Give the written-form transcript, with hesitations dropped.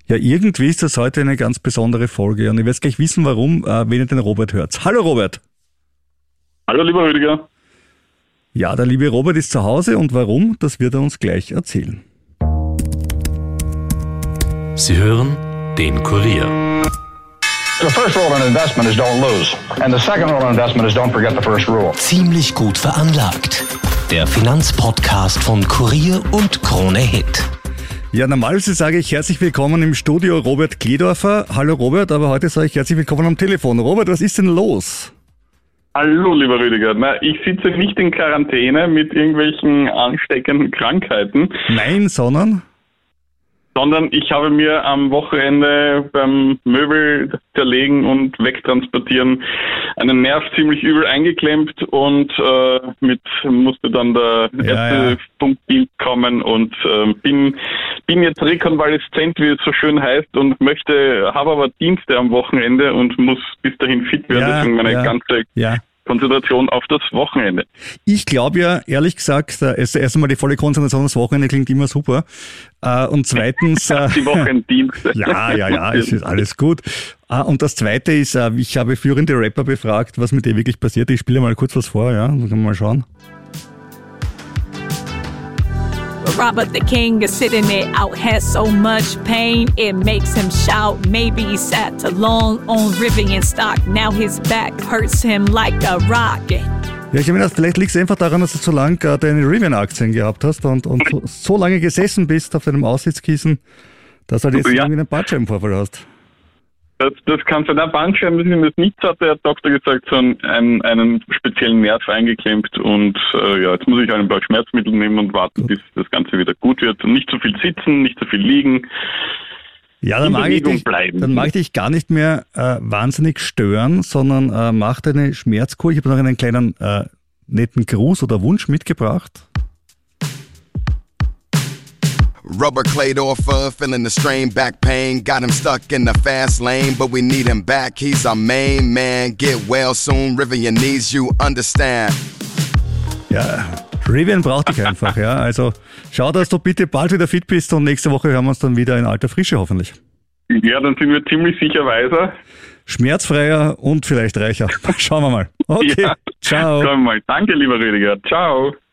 Ja, irgendwie ist das heute eine ganz besondere Folge und ich werde gleich wissen, warum, wenn ihr den Robert hört. Hallo Robert! Hallo lieber Rüdiger! Ja, der liebe Robert ist zu Hause und warum, das wird er uns gleich erzählen. Sie hören den Kurier. The first rule in investment is don't lose. And the second rule in investment is don't forget the first rule. Ziemlich gut veranlagt. Der Finanzpodcast von Kurier und Krone Hit. Ja, normalerweise sage ich herzlich willkommen im Studio Robert Kledorfer. Hallo Robert, aber heute sage ich herzlich willkommen am Telefon. Robert, was ist denn los? Hallo lieber Rüdiger. Na, ich sitze nicht in Quarantäne mit irgendwelchen ansteckenden Krankheiten. Nein, sondern ich habe mir am Wochenende beim Möbel zerlegen und wegtransportieren einen Nerv ziemlich übel eingeklemmt und musste dann der Ärztefunkdienst kommen und bin jetzt rekonvaleszent, wie es so schön heißt, und habe aber Dienste am Wochenende und muss bis dahin fit werden, deswegen meine ganze Konzentration auf das Wochenende. Ich glaube ja, ehrlich gesagt, erst einmal die volle Konzentration aufs Wochenende klingt immer super. Und zweitens... die Wochenenddienste. Ja, es ist alles gut. Und das Zweite ist, ich habe führende Rapper befragt, was mit dir wirklich passiert. Ich spiele mal kurz was vor, ja, dann können wir mal schauen. Robert the King is sitting there out, has so much pain, it makes him shout. Maybe he sat too long on Rivian stock, now his back hurts him like a rocket. Ja, ich habe mir gedacht, vielleicht liegt es einfach daran, dass du so lange deine Rivian-Aktien gehabt hast und so lange gesessen bist auf deinem Aussitzkissen, dass du jetzt irgendwie einen Bandscheibenvorfall hast. Das kann sein. Der Bandscheiben, wenn das nichts hat, der Doktor gesagt, so einen speziellen Nerv eingeklemmt und jetzt muss ich ein paar Schmerzmittel nehmen und warten, bis das Ganze wieder gut wird. Und nicht so viel sitzen, nicht so viel liegen. Ja, dann mag ich dich gar nicht mehr wahnsinnig stören, sondern mach deine Schmerzkur. Ich habe noch einen kleinen netten Gruß oder Wunsch mitgebracht. Rubber Kledorfer, feeling the strain, back pain. Got him stuck in the fast lane, but we need him back. He's our main man. Get well soon, Rivian needs you, understand. Ja, Rivian braucht dich einfach, ja. Also schau, dass du bitte bald wieder fit bist und nächste Woche hören wir uns dann wieder in alter Frische hoffentlich. Ja, dann sind wir ziemlich sicher weiser. Schmerzfreier und vielleicht reicher. Schauen wir mal. Okay, ciao. Schauen wir mal. Danke, lieber Rüdiger. Ciao.